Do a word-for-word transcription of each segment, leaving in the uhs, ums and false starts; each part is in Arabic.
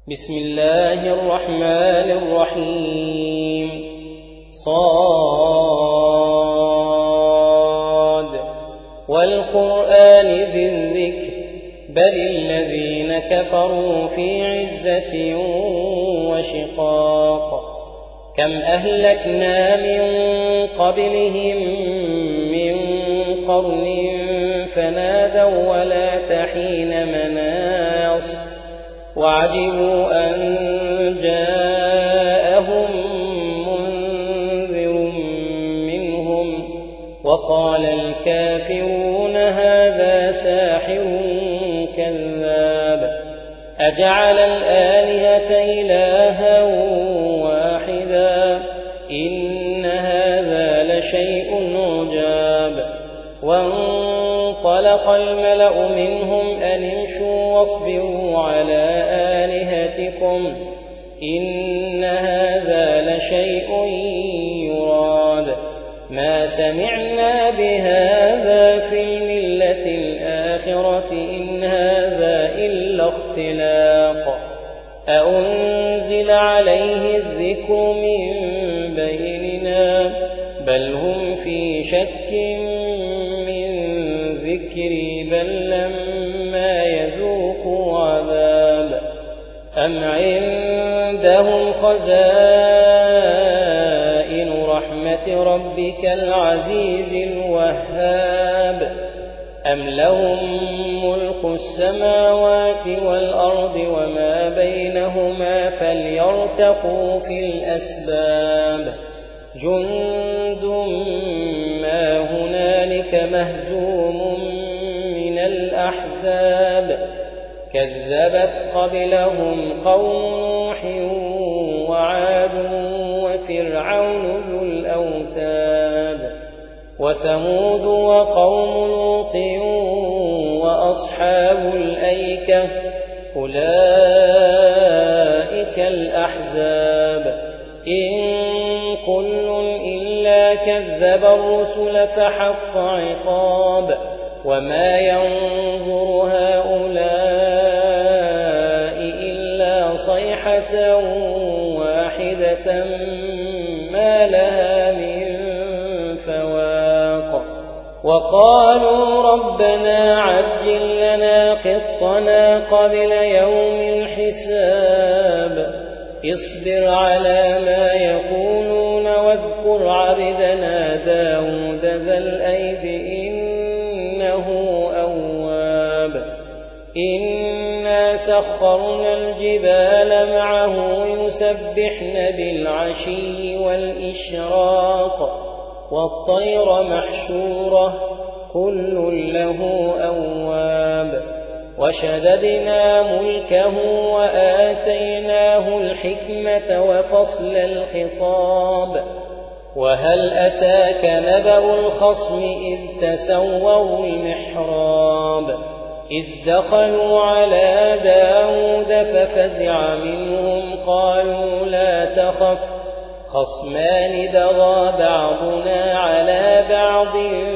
بسم الله الرحمن الرحيم صاد والقرآن ذي الذكر بل الذين كفروا في عزة وشقاق كم أهلكنا من قبلهم من قرن فنادوا ولا تحين مناص وعجبوا أن جاءهم منذر منهم وقال الكافرون هذا ساحر كذاب أجعل الآلهة إلها واحدا إن هذا لشيء عجاب وانطلق الملأ منهم أن امشوا واصبروا على آلهتكم إن هذا لشيء يراد ما سمعنا بهذا في الملة الآخرة إن هذا إلا اختلاق أأنزل عليه الذكر من بيننا بل هم في شك من ذكري بل لما يذوقوا عذاب أم عندهم خزائن رحمة ربك العزيز الوهاب أم لهم ملك السماوات والأرض وما بينهما فليرتقوا في الأسباب جند ما هنالك مهزوم من الأحزاب كذبت قبلهم قوم نوح وعاد وفرعون ذو الأوتاد وثمود وقوم لوط وأصحاب الأيكة أولئك الأحزاب إن كل إلا كذب الرسل فحق عقاب وما ينظر هؤلاء إلا صيحة واحدة ما لها من فواق وقالوا ربنا عجل لنا قطنا قبل يوم الحساب اصبر على ما يقولون واذكر عبدنا داود ذا الأيد إنه أواب إنا سخرنا الجبال معه يسبحن بالعشي والإشراق والطير محشورة كل له أواب وشددنا ملكه وآتيناه الحكمة وفصل الخطاب وهل أتاك نبأ الخصم إذ تسوروا المحراب إذ دخلوا على داود ففزع منهم قالوا لا تخف خصمان بغى بعضنا على بعض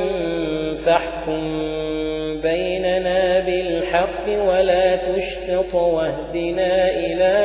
فاحكم بيننا بالحق ولا تشطط واهدنا إلى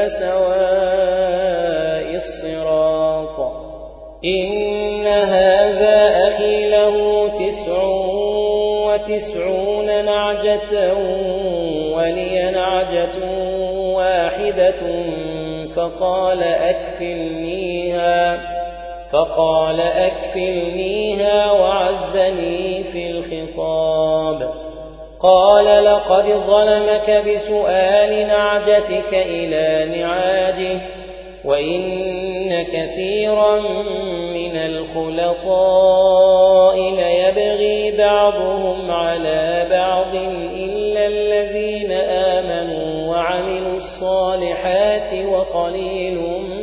سواء الصراط إن هذا أخي له تسع وتسعون نعجة ولي نعجة واحدة فقال أكفلنيها فقال أكفلنيها وعزني في الخطاب قال لقد ظلمك بسؤال نعجتك إلى نعاجه وإن كثيرا من الخلطاء ليبغي بعضهم على بعض إلا الذين آمنوا وعملوا الصالحات وقليل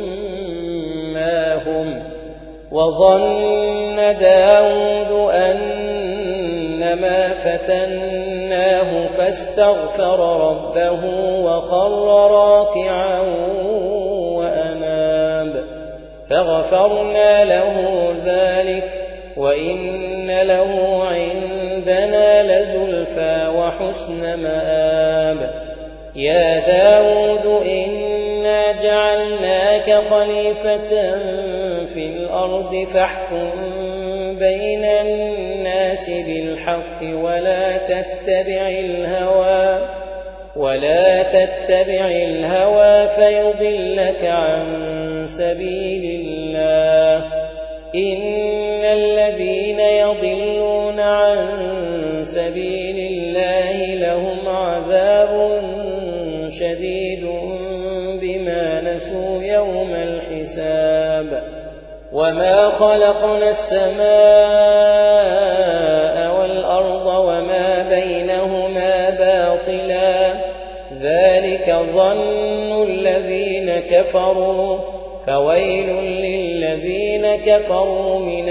ما هم وظن داود أنما فتناه فاستغفر ربه وخر راكعا وأناب فغفرنا له ذلك وإن له عندنا لزلفى وحسن مآب يا داود إنا جعلناك خليفة في الأرض فاحكم بين الناس بالحق ولا تتبع الهوى ولا تتبع الهوى فيضلك عن سبيل الله إن الذين يضلون عن سبيل الله لهم عذاب شديد بما نسوا يوم الحساب وما خلقنا السماء والأرض وما بينهما باطلا ذلك ظن الذين كفروا فويل للذين كفروا من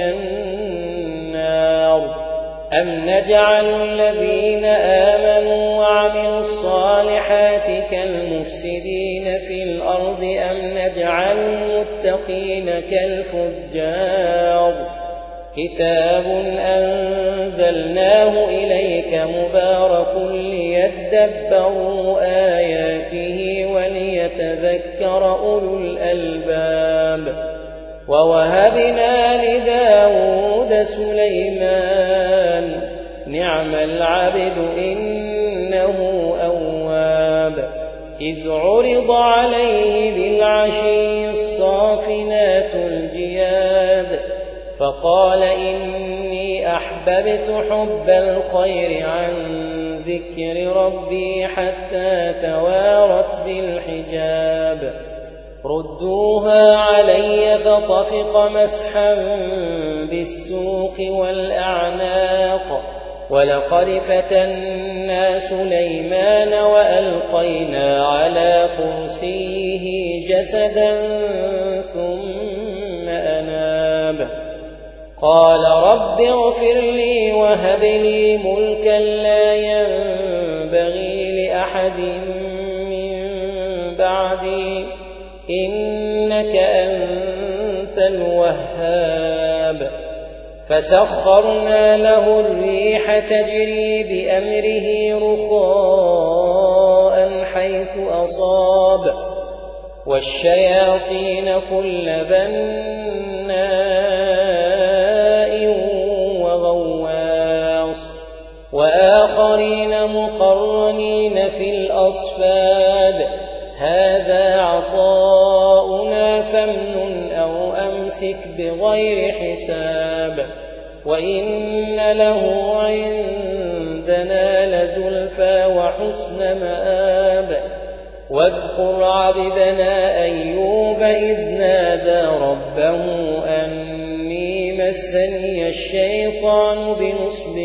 النار أم نجعل الذين آمنوا وعملوا الصالحات كالمفسدين في الأرض أم نجعل المتقين كالفجار كتاب أنزلناه إليك مبارك ليدبروا آياته وليتذكر أولو الألباب ووهبنا لداود سليمان نعم العبد إنه أواب إذ عرض عليه بالعشي الصافنات الجياد فقال إني أحببت حب الخير عن ذكر ربي حتى توارت بالحجاب ردوها علي فطفق مسحا بالسوق والأعناق ولقد فتنا سليمان وألقينا على كرسيه جسدا ثم أناب قال رب اغفر لي وهب لي ملكا لا ينبغي لأحد من بعدي إنك أنت الوهاب فسخرنا له الريح تجري بأمره رخاء حيث أصاب والشياطين كل بناء وغواص وآخرين مقرنين في الأصفاد هذا عطاؤنا فامنن أو أمسك بغير حساب وإن له عندنا لزلفى وحسن مآب واذكر عبدنا أيوب إذ نادى ربه أني مسني الشيطان بنصب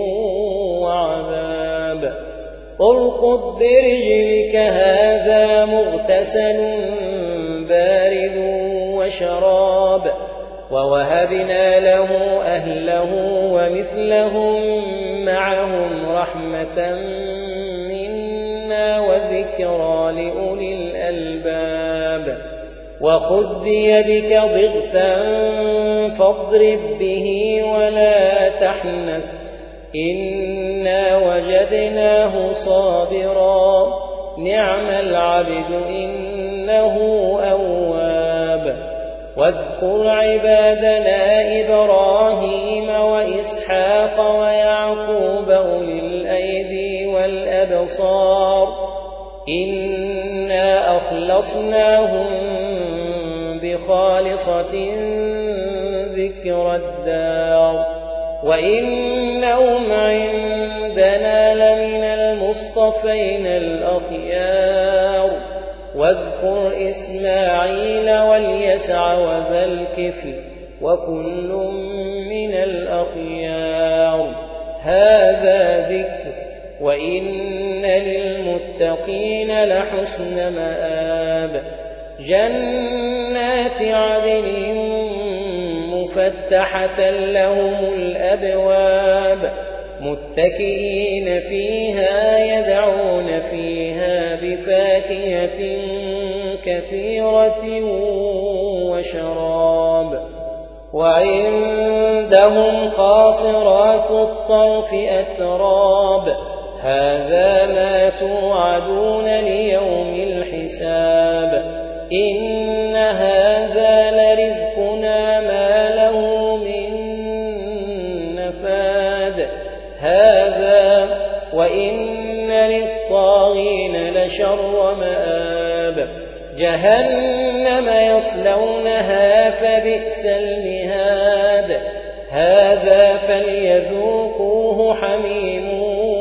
وعذاب اركض برجلك هذا مغتسل بارد وشراب ووهبنا له أهله ومثلهم معهم رحمة منا وذكرى لأولي الألباب وخذ بيدك ضغثا فاضرب به ولا تحنث إنا وجدناه صابرا نعم العبد إنه أواب واذكر عبادنا إبراهيم وإسحاق ويعقوب أولي الأيدي والأبصار إنا أخلصناهم بخالصة ذكر الدار وإنهم عندنا لمن المصطفين الأخيار واذكر إسماعيل واليسع وذا الكفل وكل من الأخيار هذا ذكر وإن للمتقين لحسن مآب جنات عدن مفتحة لهم الأبواب متكئين فيها يدعون فيها بفاكهة كثيرة وشراب وعندهم قاصرات الطرف أتراب هذا ما توعدون ليوم الحساب إن هذا لرزقنا ما له من نفاد هذا وإن للطاغين لشر مآب جهنم يصلونها فبئس المهاد هذا فليذوقوه حميم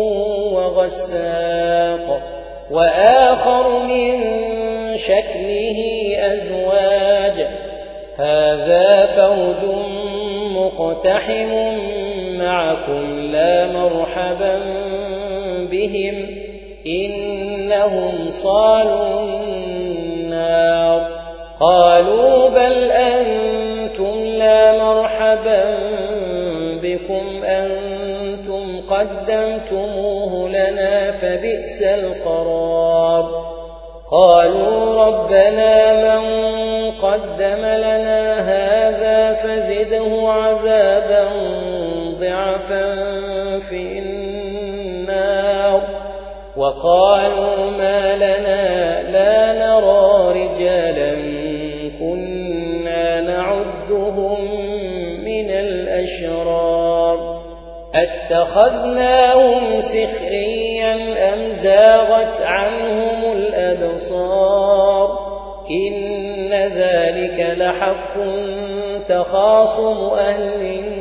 وغساق وآخر من شكله أزواج هذا فوج مقتحم معكم لا مرحبا بهم إنهم صالوا النار قالوا بل أنتم لا مرحبا بكم أنتم قدمتموه لنا فبئس القرار قالوا ربنا من قدم لنا هذا فزده عذابا ضعفا في النار وقالوا ما لنا لا نرى رجالا كنا نعدهم من الأشرار اتخذناهم سخريا أم زاغت عنهم الأبصار إن ذلك لحق تخاصم أهل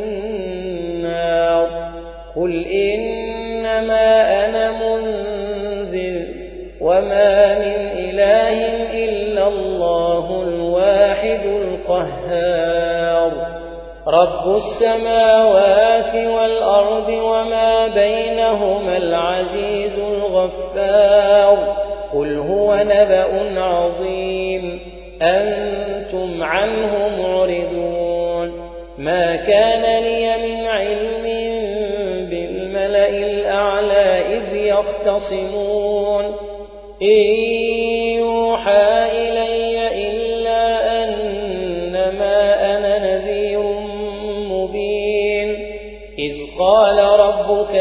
النار قل إنما أنا منذر وما من إله إلا الله الواحد القهار رب السماوات والأرض وما بينهما العزيز الغفار قل هو نبأ عظيم أنتم عنه معرضون ما كان لي من علم بالملأ الأعلى إذ يختصمون إن يوحى إلي إلا أنما أنا نذير مبين إذ قال ربك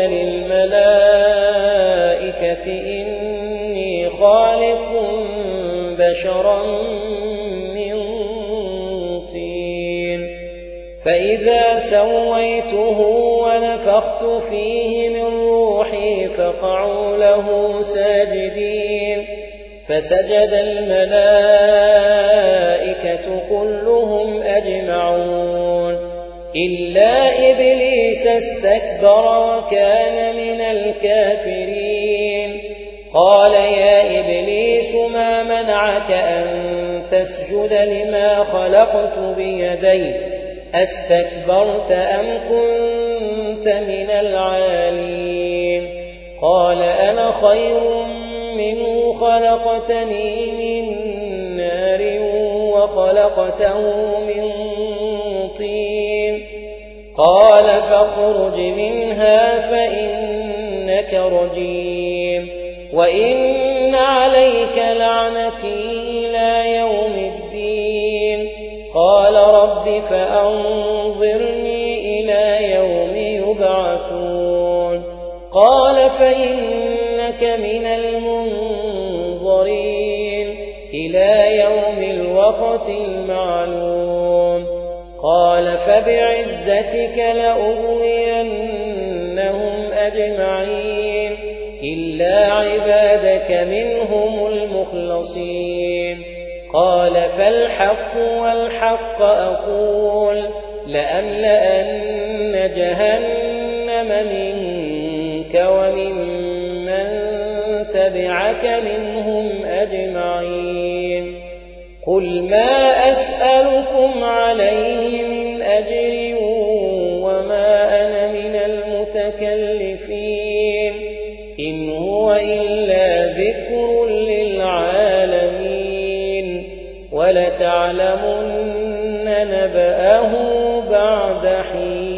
للملائكة إني خالق بشرا من طين فإذا سويته ونفخت فيه من روحي فقعوا له ساجدين فسجد الملائكة كلهم أجمعون إلا إبليس استكبر وكان من الكافرين قال يا إبليس ما منعك أن تسجد لما خلقت بيدي أستكبرت أم كنت من العالين قال أنا خير منه خلقتني من نار وخلقته من طين قال فاخرج منها فإنك رجيم وإن عليك لعنتي إلى يوم الدين قال رب فأنظرني إلى يوم يبعثون قال فإنك من المنظرين إلى يوم الوقت المعلوم قال فبعزتك لأغوينهم أجمعين إلا عبادك منهم المخلصين قال فالحق والحق أقول لأملأن جهنم منك وممن تبعك منهم أجمعين قل ما أسألكم عليه من أجر وما أنا من المتكلفين إن هو إلا ذكر للعالمين ولتعلمن نبأه بعد حين